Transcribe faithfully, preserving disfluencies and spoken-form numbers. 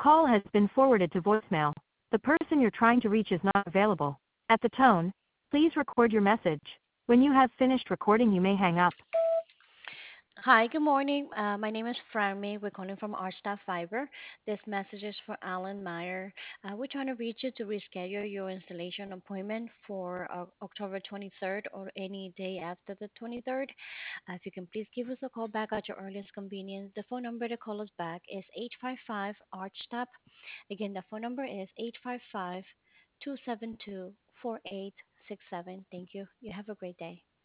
call has been forwarded to voicemail. The person you're trying to reach is not available. At the tone, please record your message. When you have finished recording, you may hang up. Hi, good morning. Uh, my name is Franmy. We're calling from Arstaff Fiber. This message is for Alan Meyer. Uh, we're trying to reach you to reschedule your installation appointment for uh, October twenty-third or any day after the twenty-third. Uh, if you can please give us a call back at your earliest convenience. The phone number to call us back is eight five five Archstop. Again, the phone number is eight five five, two seven two, four eight six seven. Thank you. You have a great day.